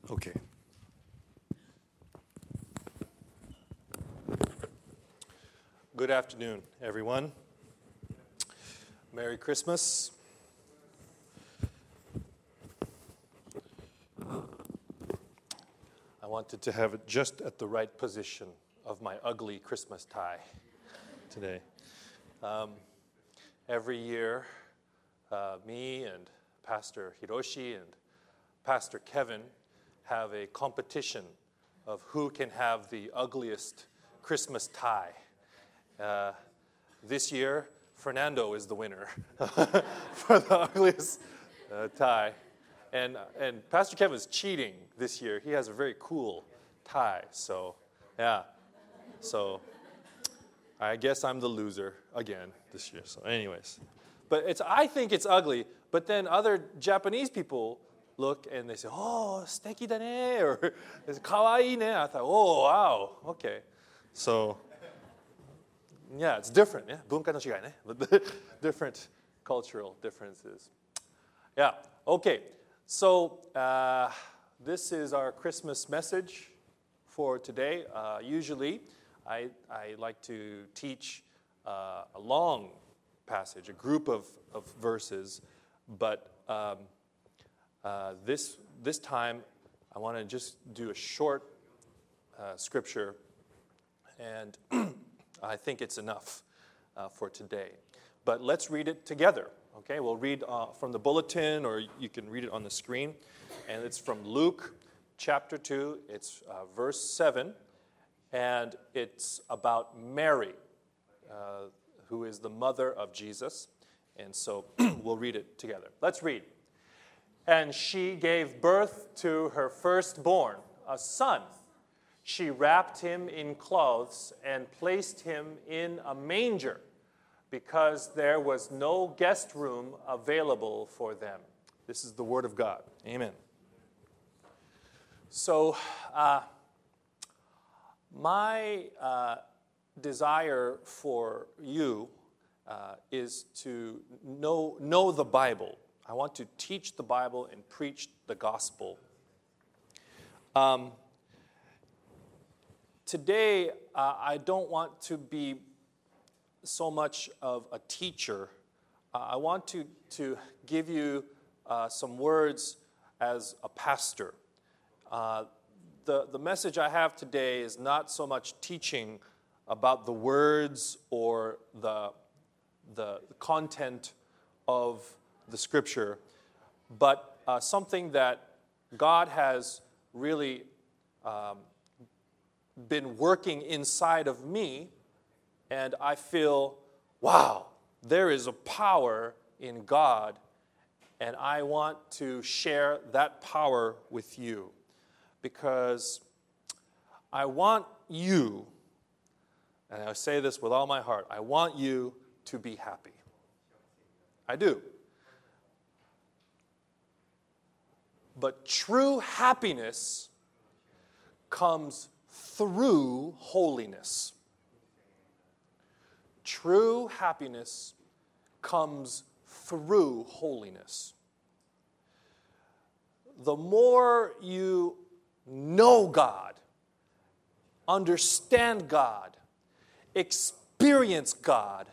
Okay. Good afternoon, everyone. Merry Christmas. I wanted to have it just at the right position of my ugly Christmas tie today. Every year, me and Pastor Hiroshi and Pastor Kevin have a competition of who can have the ugliest Christmas tie. This year, Fernando is the winner for the ugliest tie. And Pastor Kevin's cheating this year. He has a very cool tie. So, yeah. So, I guess I'm the loser again this year. So, anyways. But I think it's ugly. But then other Japanese people look and they say, "Oh, 素敵だね," or "kawaii ne." I thought, "Oh, wow, okay." So, yeah, it's different. Yeah, 文化の違いね. Different cultural differences. Yeah, okay. So, this is our Christmas message for today. Usually, I like to teach a long passage, a group of verses, but this time I want to just do a short scripture, and I think it's enough for today. But let's read it together. Okay, we'll read from the bulletin, or you can read it on the screen. And it's from Luke chapter 2. It's verse 7. And it's about Mary, who is the mother of Jesus. And so we'll read it together. Let's read. "And she gave birth to her firstborn, a son. She wrapped him in clothes and placed him in a manger, because there was no guest room available for them." This is the word of God. Amen. So, my desire for you is to know the Bible. I want to teach the Bible and preach the gospel. Today, I don't want to be so much of a teacher. I want to give you some words as a pastor. The message I have today is not so much teaching about the words or the content of the Scripture, but something that God has really been working inside of me. And I feel, wow, there is a power in God, and I want to share that power with you, because I want you, and I say this with all my heart, I want you to be happy. I do. But true happiness comes through holiness. True happiness comes through holiness. The more you know God, understand God, experience God,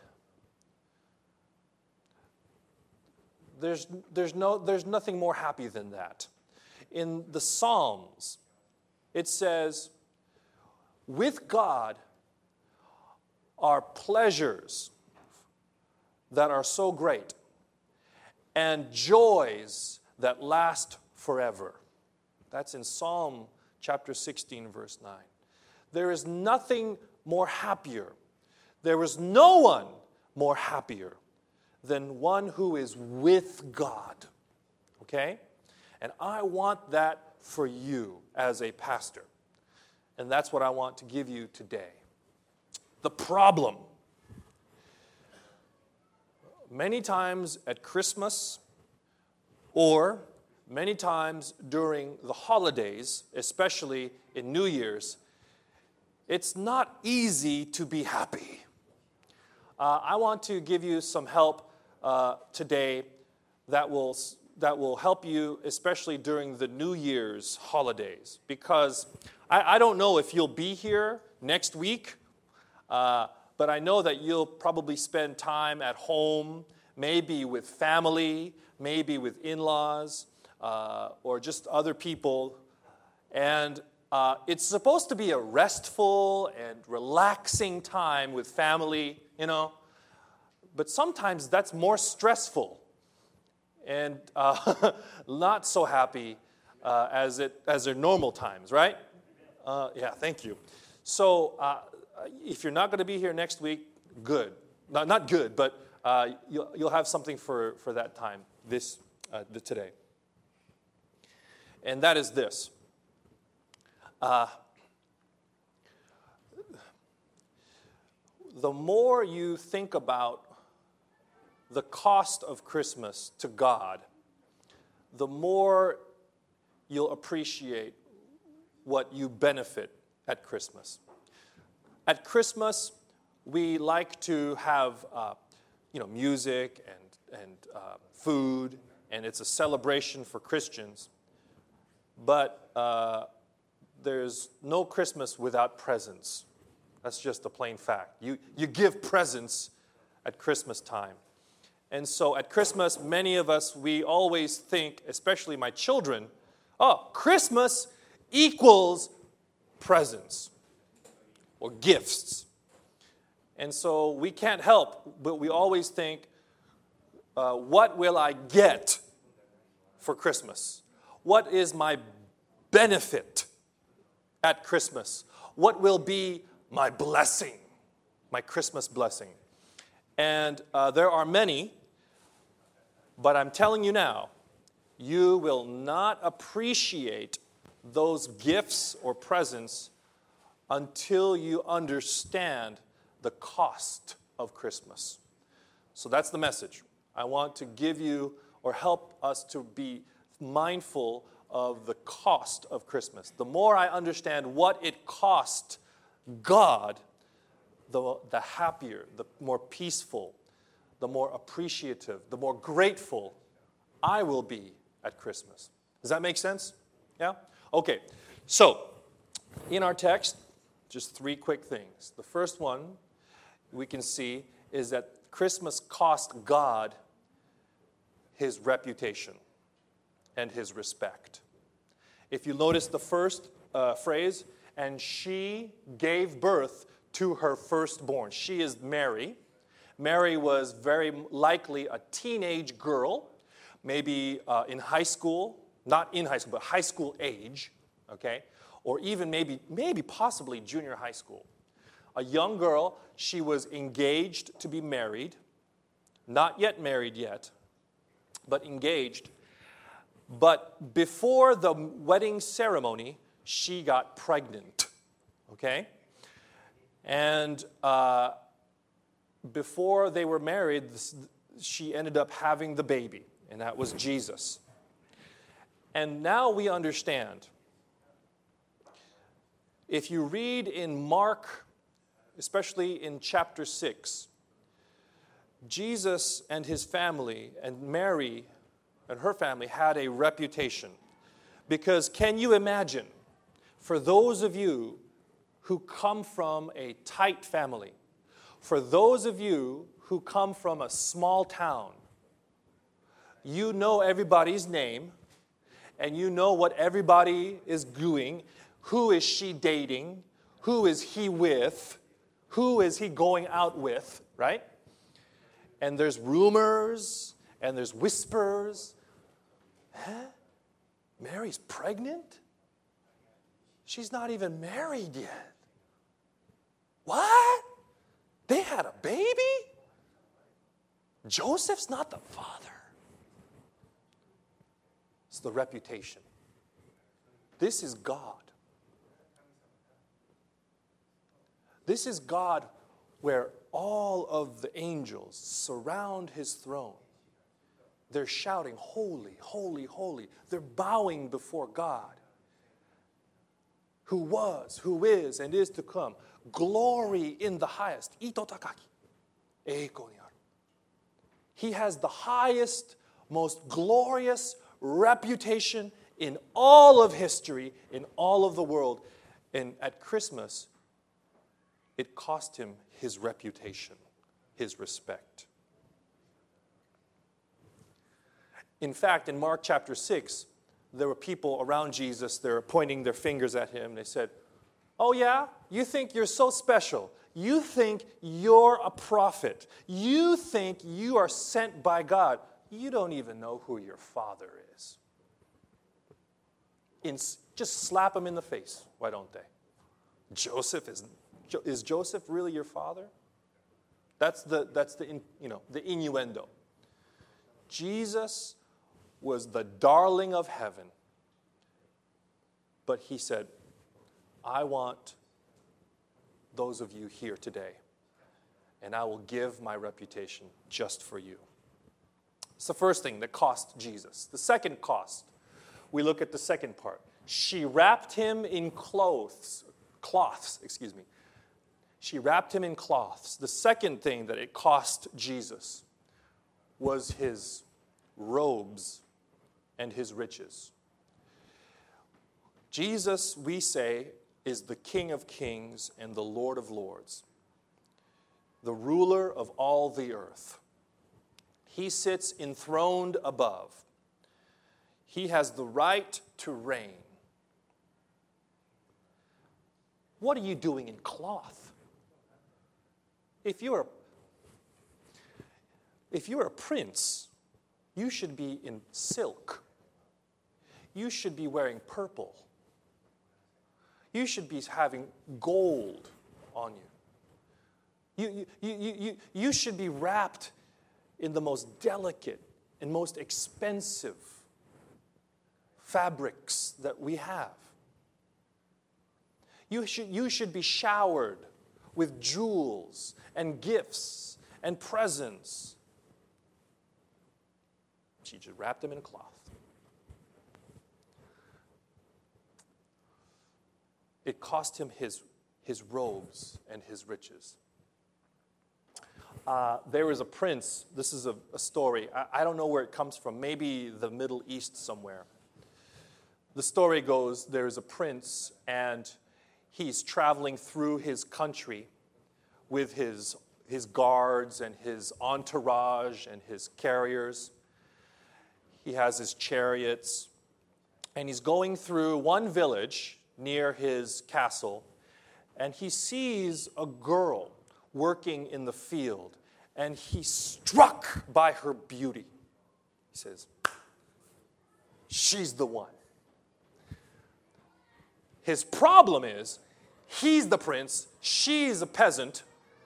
there's nothing more happy than that. In the Psalms, it says, with God are pleasures that are so great, and joys that last forever. That's in Psalm chapter 16, verse 9. There is nothing more happier. There is no one more happier than one who is with God. Okay? And I want that for you as a pastor. And that's what I want to give you today. The problem. Many times at Christmas, or many times during the holidays, especially in New Year's, it's not easy to be happy. I want to give you some help today that will that will help you, especially during the New Year's holidays. Because I don't know if you'll be here next week, but I know that you'll probably spend time at home, maybe with family, maybe with in-laws, or just other people. And it's supposed to be a restful and relaxing time with family, but sometimes that's more stressful and not so happy as their normal times, right? Yeah, thank you. So if you're not going to be here next week, good. Not good, but you'll have something for that time today. And that is this. The more you think about the cost of Christmas to God, the more you'll appreciate what you benefit at Christmas. At Christmas, we like to have music and food, and it's a celebration for Christians. But there's no Christmas without presents. That's just a plain fact. You give presents at Christmas time. And so at Christmas, many of us, we always think, especially my children, Christmas equals presents or gifts. And so we can't help, but we always think, what will I get for Christmas? What is my benefit at Christmas? What will be my blessing, my Christmas blessing? And there are many, but I'm telling you now, you will not appreciate those gifts or presents until you understand the cost of Christmas. So that's the message. I want to give you or help us to be mindful of the cost of Christmas. The more I understand what it cost God, the happier, the more peaceful, the more appreciative, the more grateful I will be at Christmas. Does that make sense? Yeah? Okay. So, in our text, just 3 quick things. The first one we can see is that Christmas cost God his reputation and his respect. If you notice the first phrase, and she gave birth to her firstborn. She is Mary. Mary was very likely a teenage girl, maybe in high school, not in high school, but high school age, okay? Or even maybe possibly junior high school. A young girl, she was engaged to be married, not yet married yet, but engaged. But before the wedding ceremony, she got pregnant, okay? And before they were married, she ended up having the baby, and that was Jesus. And now we understand. If you read in Mark, especially in chapter 6, Jesus and his family and Mary and her family had a reputation. Because can you imagine, for those of you who come from a tight family, for those of you who come from a small town, you know everybody's name, and you know what everybody is doing. Who is she dating? Who is he with? Who is he going out with, right? And there's rumors, and there's whispers. Huh? Mary's pregnant? She's not even married yet. What? They had a baby? Joseph's not the father. It's the reputation. This is God. This is God where all of the angels surround his throne. They're shouting, holy, holy, holy. They're bowing before God, who was, who is, and is to come. Glory in the highest. Ito takaki. Eiko ni aru. He has the highest, most glorious reputation in all of history, in all of the world. And at Christmas, it cost him his reputation, his respect. In fact, in Mark chapter 6, there were people around Jesus, they were pointing their fingers at him. They said, "Oh yeah? You think you're so special. You think you're a prophet. You think you are sent by God. You don't even know who your father is." Just slap him in the face, why don't they? Is Joseph really your father? That's the innuendo. Jesus was the darling of heaven, but he said, "I want those of you here today, and I will give my reputation just for you." It's the first thing that cost Jesus. The second cost, we look at the second part. She wrapped him in cloths. She wrapped him in cloths. The second thing that it cost Jesus was his robes and his riches. Jesus, we say, is the King of kings and the Lord of lords, the ruler of all the earth. He sits enthroned above. He has the right to reign. What are you doing in cloth? If you're a prince, you should be in silk. You should be wearing purple. You should be having gold on you. You should be wrapped in the most delicate and most expensive fabrics that we have. You should be showered with jewels and gifts and presents. She just wrapped him in a cloth. It cost him his robes and his riches. There was a prince. This is a story. I don't know where it comes from. Maybe the Middle East somewhere. The story goes, there's a prince, and he's traveling through his country with his guards and his entourage and his carriers. He has his chariots. And he's going through one village near his castle, and he sees a girl working in the field, and he's struck by her beauty. He says, "She's the one." His problem is, he's the prince, she's a peasant,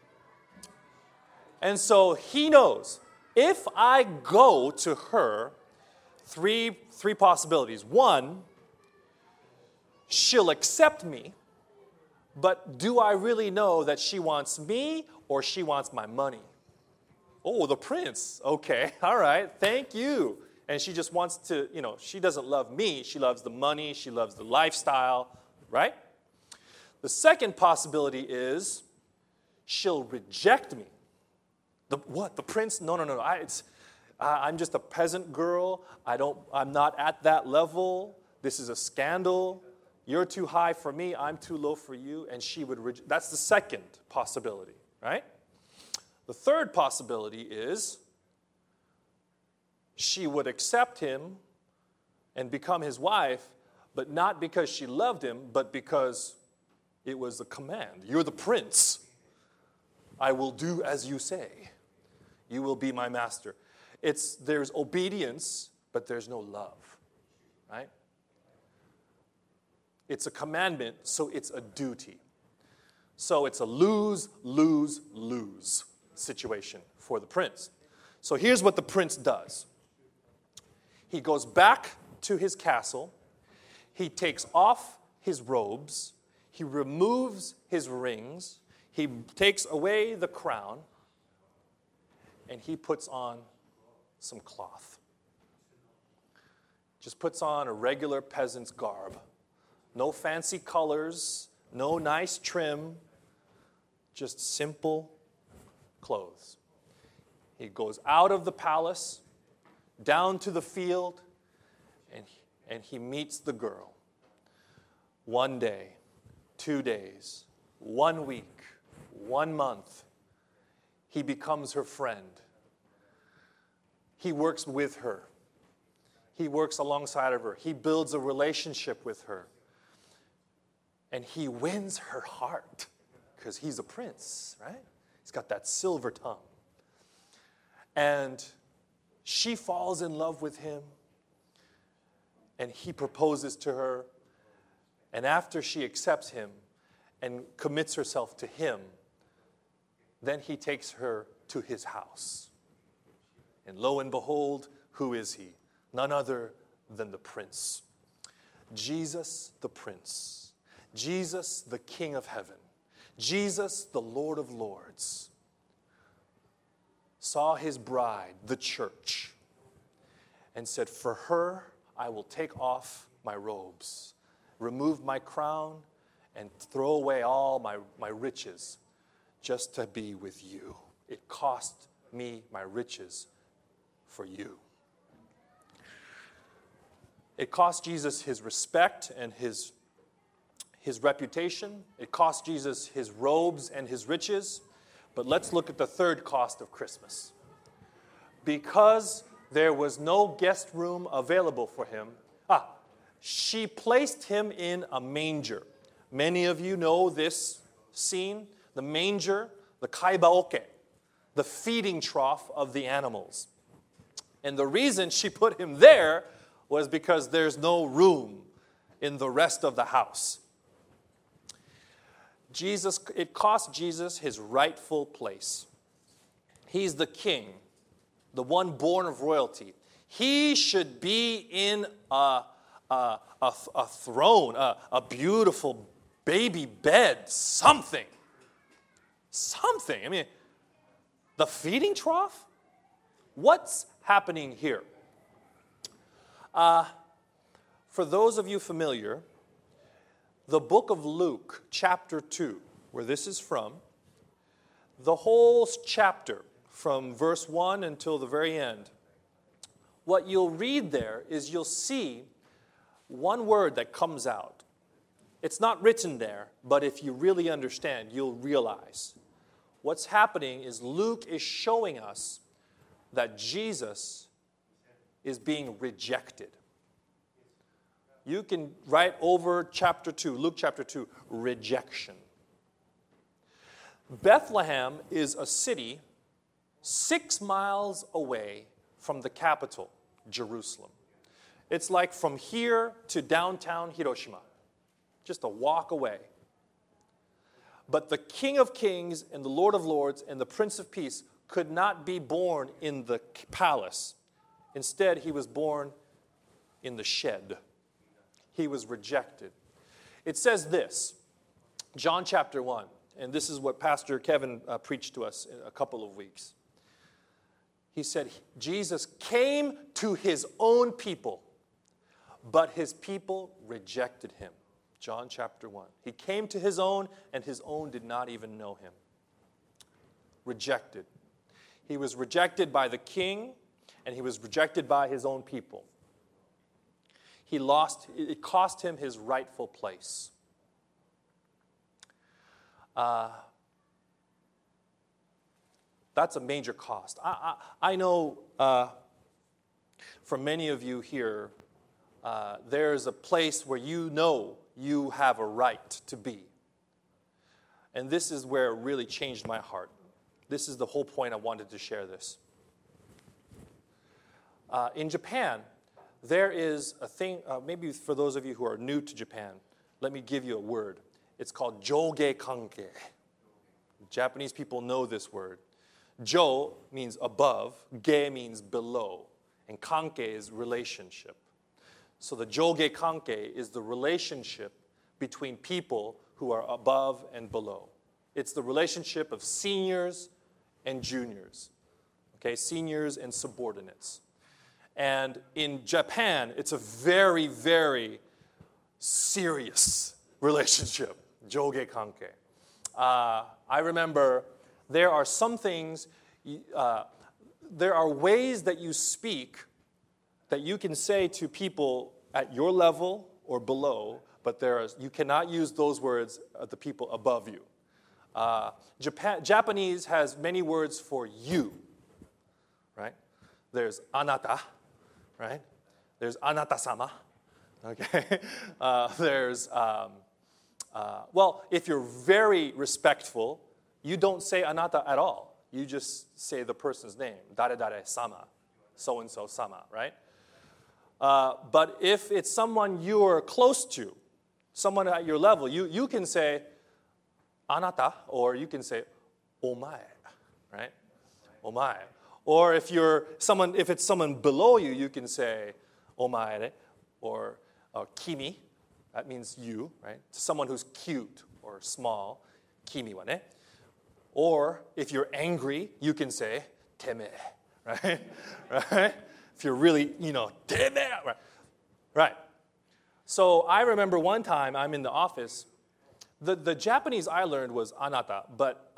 and so he knows, if I go to her, three possibilities. One, she'll accept me, but do I really know that she wants me or she wants my money? Oh, the prince. Okay, all right, thank you. And she just wants to, she doesn't love me. She loves the money. She loves the lifestyle, right? The second possibility is she'll reject me. The prince? No. I'm just a peasant girl. I'm not at that level. This is a scandal. You're too high for me, I'm too low for you, and she would reject. That's the second possibility, right? The third possibility is she would accept him and become his wife, but not because she loved him, but because it was a command. You're the prince. I will do as you say. You will be my master. There's obedience, but there's no love, right? It's a commandment, so it's a duty. So it's a lose, lose, lose situation for the prince. So here's what the prince does. He goes back to his castle. He takes off his robes. He removes his rings. He takes away the crown. And he puts on some cloth. Just puts on a regular peasant's garb. No fancy colors, no nice trim, just simple clothes. He goes out of the palace down to the field, and he meets the girl. 1 day, 2 days, 1 week, 1 month, he becomes her friend. He works with her. He works alongside of her. He builds a relationship with her. And he wins her heart because he's a prince, right? He's got that silver tongue. And she falls in love with him. And he proposes to her. And after she accepts him and commits herself to him, then he takes her to his house. And lo and behold, who is he? None other than the prince. Jesus the Prince. Jesus the King of Heaven. Jesus the Lord of Lords. Saw his bride, the church, and said, for her I will take off my robes, remove my crown, and throw away all my riches just to be with you. It cost me my riches for you. It cost Jesus his respect and his reputation. It cost Jesus his robes and his riches. But let's look at the third cost of Christmas. Because there was no guest room available for him, she placed him in a manger. Many of you know this scene. The manger, the kaibaoke, the feeding trough of the animals. And the reason she put him there was because there's no room in the rest of the house. It cost Jesus his rightful place. He's the king, the one born of royalty. He should be in a throne, a beautiful baby bed, something. Something. I mean, the feeding trough? What's happening here? For those of you familiar, the book of Luke, chapter 2, where this is from, the whole chapter, from verse 1 until the very end, what you'll read there is you'll see one word that comes out. It's not written there, but if you really understand, you'll realize. What's happening is Luke is showing us that Jesus is being rejected. You can write over chapter 2, Luke chapter 2, rejection. Bethlehem is a city 6 miles away from the capital, Jerusalem. It's like from here to downtown Hiroshima, just a walk away. But the King of Kings and the Lord of Lords and the Prince of Peace could not be born in the palace. Instead, he was born in the shed. He was rejected. It says this, John chapter 1, and this is what Pastor Kevin preached to us in a couple of weeks. He said, Jesus came to his own people, but his people rejected him. John chapter 1. He came to his own, and his own did not even know him. Rejected. He was rejected by the king, and he was rejected by his own people. It cost him his rightful place. That's a major cost. I know for many of you here, there's a place where you know you have a right to be. And this is where it really changed my heart. This is the whole point I wanted to share this. In Japan, there is a thing, maybe for those of you who are new to Japan, let me give you a word. It's called joge kanke. Japanese people know this word. Jo means above, ge means below, and kanke is relationship. So the joge kanke is the relationship between people who are above and below. It's the relationship of seniors and juniors, okay, seniors and subordinates. And in Japan, it's a very, very serious relationship, joge kanke. I remember there are some things, there are ways that you speak that you can say to people at your level or below, but you cannot use those words at the people above you. Japanese has many words for you, right? There's anata, right? There's anata-sama, okay? Well, if you're very respectful, you don't say anata at all. You just say the person's name, dare-dare-sama, so-and-so sama, right? But if it's someone you're close to, someone at your level, you can say anata, or you can say omae, right? Omae. Or if it's someone below you, you can say omae or kimi. That means you, right? To someone who's cute or small, kimi wa ne. Or if you're angry, you can say teme, right? Right? If you're really, teme, right? So I remember one time I'm in the office. The Japanese I learned was anata, but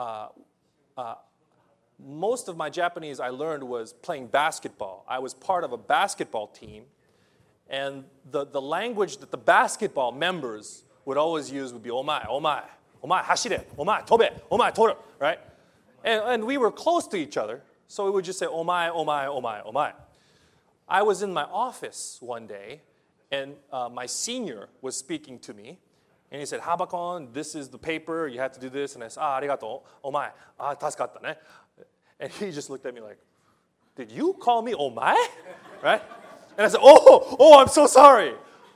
most of my Japanese I learned was playing basketball. I was part of a basketball team, and the language that the basketball members would always use would be omae, omae, omae hashire, omae tobe, omae toru, right? And we were close to each other, so we would just say omae, omae, omae, omae. I was in my office one day, and my senior was speaking to me, and he said, Habakon, this is the paper, you have to do this. And I said, arigato, omae, tasukatta ne. And he just looked at me like, did you call me omae? Right? And I said, oh, I'm so sorry.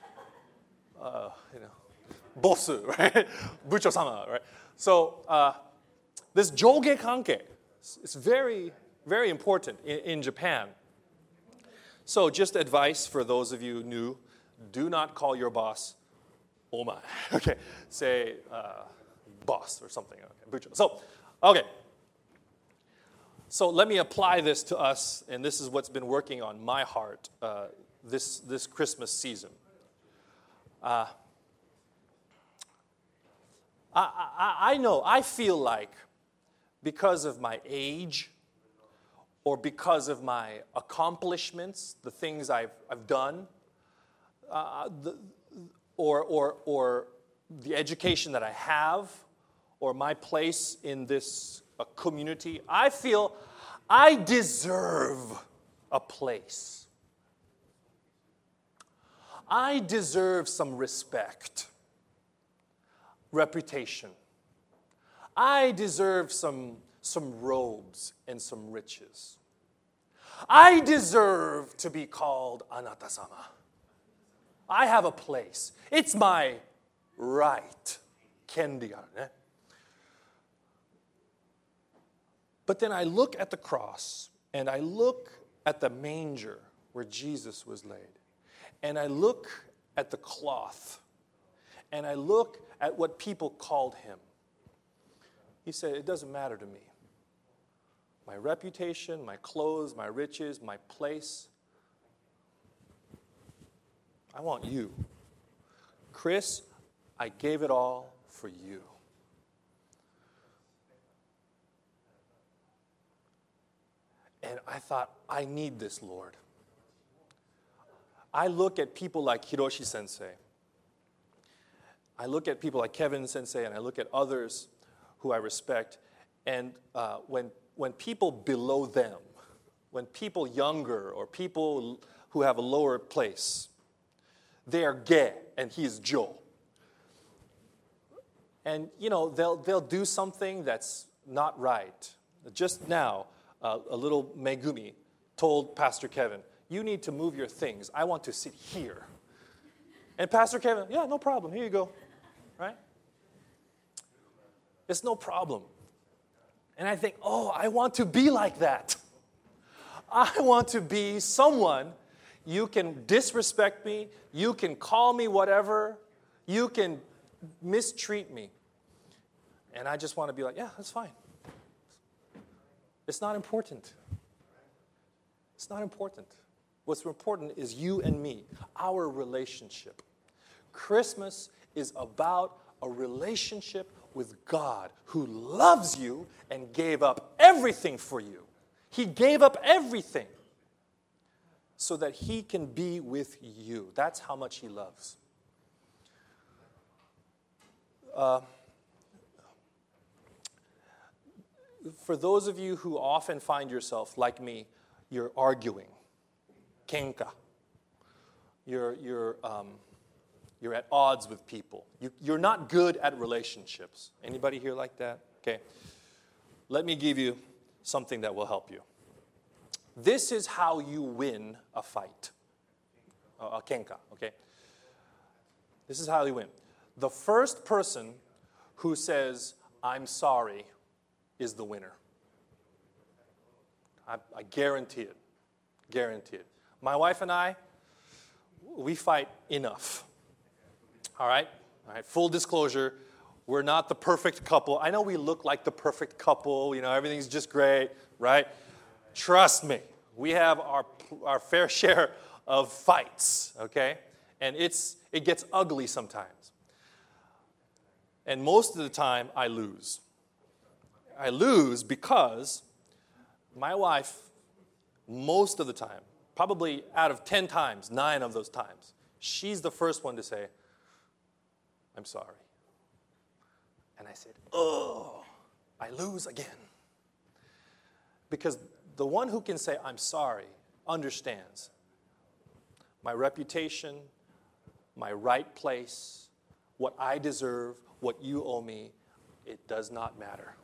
Bossu, right? Bucho-sama, right? So this joge kanke is very, very important in Japan. So just advice for those of you new, do not call your boss omae. Okay, say boss or something. Okay, bucho. So let me apply this to us, and this is what's been working on my heart this Christmas season. I feel like because of my age or because of my accomplishments, the things I've done, or the education that I have, or my place in this community, I feel I deserve a place. I deserve some respect, reputation. I deserve some robes and some riches. I deserve to be called anata-sama. I have a place. It's my right. Kendi ga ne. But then I look at the cross, and I look at the manger where Jesus was laid, and I look at the cloth, and I look at what people called him. He said, it doesn't matter to me. My reputation, my clothes, my riches, my place. I want you. Chris, I gave it all for you. And I thought, I need this, Lord. I look at people like Hiroshi Sensei. I look at people like Kevin Sensei, and I look at others who I respect. And when people below them, when people younger or people who have a lower place, they are Ge and he is Jo. And they'll do something that's not right. Just now, a little Megumi told Pastor Kevin, you need to move your things. I want to sit here. And Pastor Kevin, yeah, no problem. Here you go. Right? It's no problem. And I think, I want to be like that. I want to be someone, you can disrespect me, you can call me whatever, you can mistreat me. And I just want to be like, yeah, that's fine. It's not important. It's not important. What's important is you and me, our relationship. Christmas is about a relationship with God who loves you and gave up everything for you. He gave up everything. so that he can be with you. That's how much he loves. For those of you who often find yourself, like me, you're arguing, kenka. You're at odds with people. You're not good at relationships. Anybody here like that? Okay. Let me give you something that will help you. This is how you win a fight, a kenka, okay? This is how you win. The first person who says, I'm sorry, is the winner. I guarantee it. Guarantee it. My wife and I, we fight enough. All right? All right. Full disclosure, we're not the perfect couple. I know we look like the perfect couple. Everything's just great, right? Trust me. We have our fair share of fights, okay? And it gets ugly sometimes. And most of the time, I lose. I lose because my wife, most of the time, probably out of 10 times, 9 of those times, she's the first one to say, I'm sorry. And I said, oh, I lose again. Because the one who can say, I'm sorry, understands my reputation, my right place, what I deserve, what you owe me, it does not matter.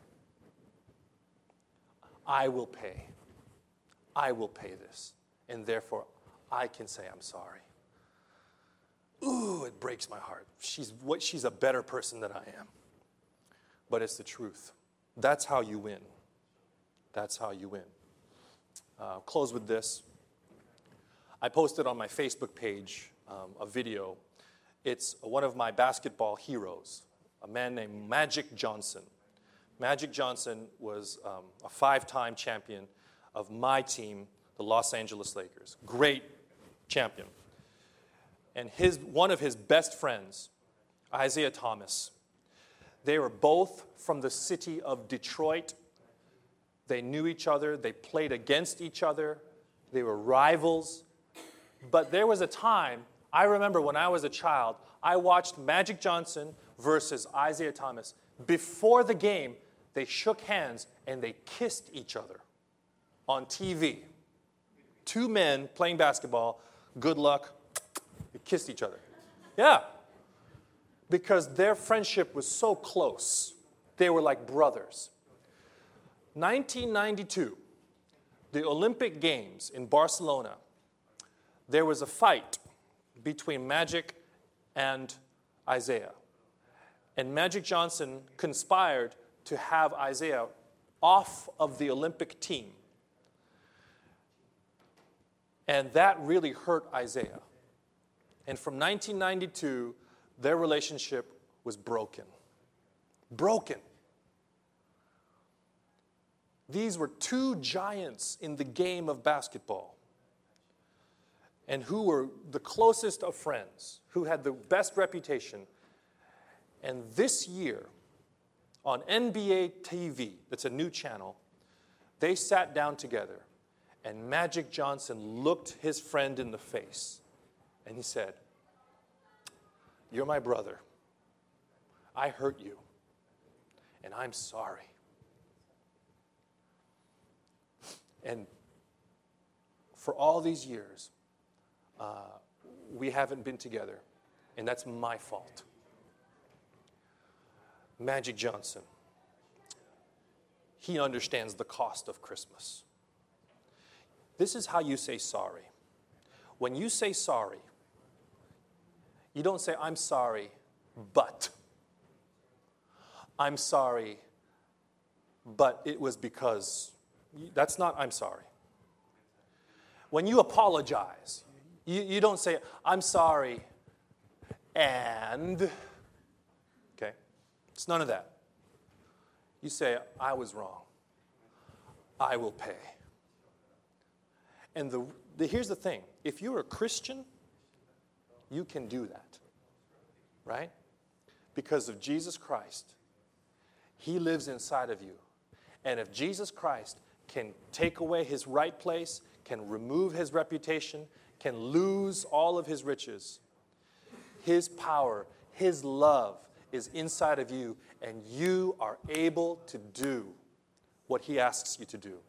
I will pay. I will pay this. And therefore, I can say I'm sorry. Ooh, it breaks my heart. She's a better person than I am. But it's the truth. That's how you win. That's how you win. I'll close with this. I posted on my Facebook page a video. It's one of my basketball heroes, a man named Magic Johnson. Magic Johnson was a 5-time champion of my team, the Los Angeles Lakers. Great champion. And one of his best friends, Isaiah Thomas, they were both from the city of Detroit. They knew each other. They played against each other. They were rivals. But there was a time, I remember when I was a child, I watched Magic Johnson versus Isaiah Thomas. Before the game, they shook hands and they kissed each other on TV. 2 men playing basketball, good luck, they kissed each other. Yeah. Because their friendship was so close. They were like brothers. 1992, the Olympic Games in Barcelona, there was a fight between Magic and Isaiah. And Magic Johnson conspired to have Isaiah off of the Olympic team. And that really hurt Isaiah. And from 1992, their relationship was broken. Broken. These were 2 giants in the game of basketball, and who were the closest of friends, who had the best reputation. And this year, on NBA TV, that's a new channel, they sat down together, and Magic Johnson looked his friend in the face, and he said, "You're my brother. I hurt you, and I'm sorry." And for all these years, we haven't been together, and that's my fault. Magic Johnson, he understands the cost of Christmas. This is how you say sorry. When you say sorry, you don't say, "I'm sorry, but." "I'm sorry, but it was because." That's not "I'm sorry." When you apologize, you don't say, "I'm sorry, and." Okay? It's none of that. You say, "I was wrong. I will pay." And here's the thing. If you're a Christian, you can do that. Right? Because of Jesus Christ. He lives inside of you. And if Jesus Christ can take away his right place, can remove his reputation, can lose all of his riches. His power, his love is inside of you, and you are able to do what he asks you to do.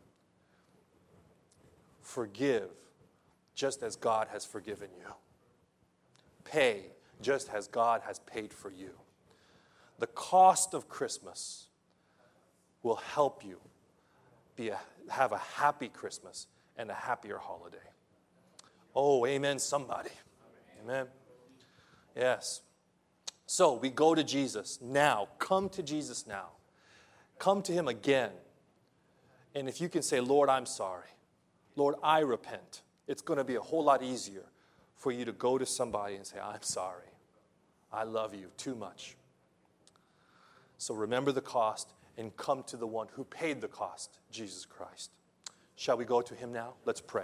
Forgive just as God has forgiven you. Pay just as God has paid for you. The cost of Christmas will help you have a happy Christmas and a happier holiday. Oh, amen, somebody. Amen. Yes. So we go to Jesus now. Come to Jesus now. Come to him again. And if you can say, Lord, I'm sorry. Lord, I repent. It's going to be a whole lot easier for you to go to somebody and say, I'm sorry. I love you too much. So remember the cost and come to the one who paid the cost, Jesus Christ. Shall we go to him now? Let's pray.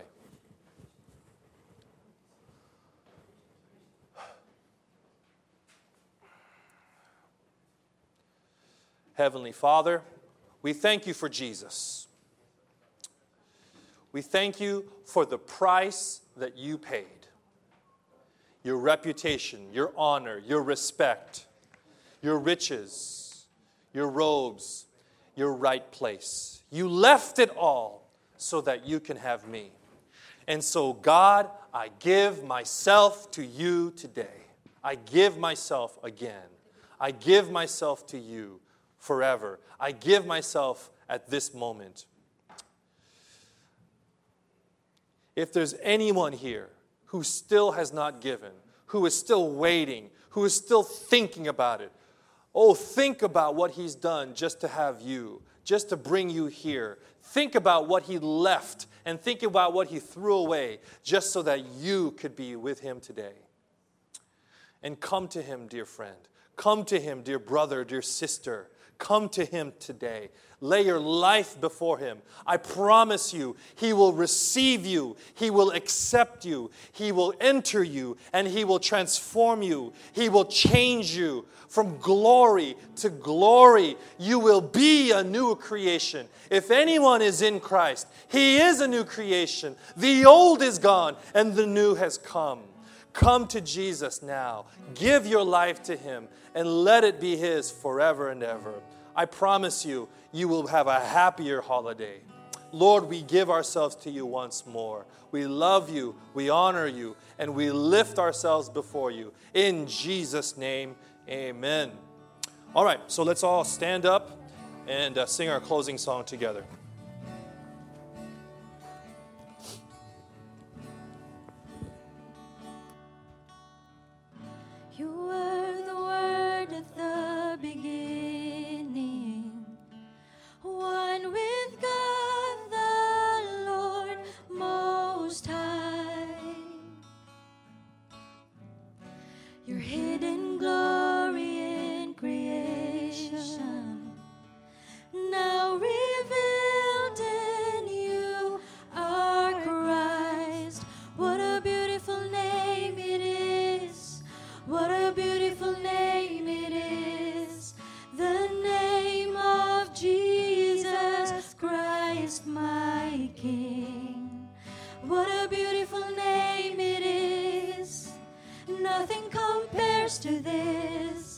Heavenly Father, we thank you for Jesus. We thank you for the price that you paid. Your reputation, your honor, your respect, your riches, your robes, your right place. You left it all so that you can have me. And so, God, I give myself to you today. I give myself again. I give myself to you forever. I give myself at this moment. If there's anyone here who still has not given, who is still waiting, who is still thinking about it, oh, think about what he's done just to have you, just to bring you here. Think about what he left and think about what he threw away just so that you could be with him today. And come to him, dear friend. Come to him, dear brother, dear sister. Come to him today. Lay your life before him. I promise you, he will receive you. He will accept you. He will enter you, and he will transform you. He will change you from glory to glory. You will be a new creation. If anyone is in Christ, he is a new creation. The old is gone, and the new has come. Come to Jesus now. Give your life to him and let it be his forever and ever. I promise you, you will have a happier holiday. Lord, we give ourselves to you once more. We love you, we honor you, and we lift ourselves before you. In Jesus' name, amen. All right, so let's all stand up and sing our closing song together. You were the Word at the beginning, one with God the Lord Most High. Your hidden glory in creation, now revealed in you are Christ. What a beautiful name it is. What a beautiful name it is, the name of Jesus Christ, my King. What a beautiful name it is, nothing compares to this.